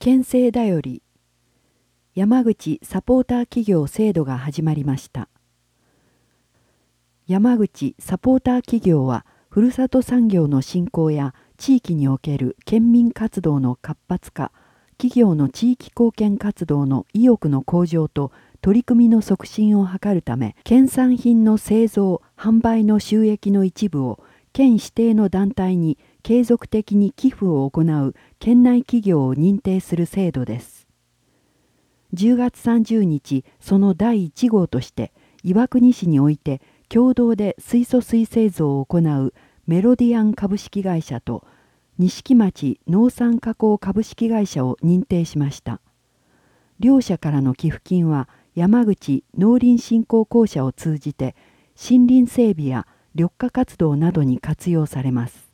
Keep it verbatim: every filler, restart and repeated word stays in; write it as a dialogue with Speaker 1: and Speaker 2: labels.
Speaker 1: 県政だより山口サポーター企業制度が始まりました。山口サポーター企業は、ふるさと産業の振興や地域における県民活動の活発化、企業の地域貢献活動の意欲の向上と取り組みの促進を図るため、県産品の製造・販売の収益の一部を県指定の団体に継続的に寄付を行う県内企業を認定する制度です。じゅうがつさんじゅうにち、そのだいいち号として、岩国市において共同で水素水製造を行うメロディアン株式会社と錦町農産加工株式会社を認定しました。両社からの寄付金は山口農林振興公社を通じて森林整備や緑化活動などに活用されます。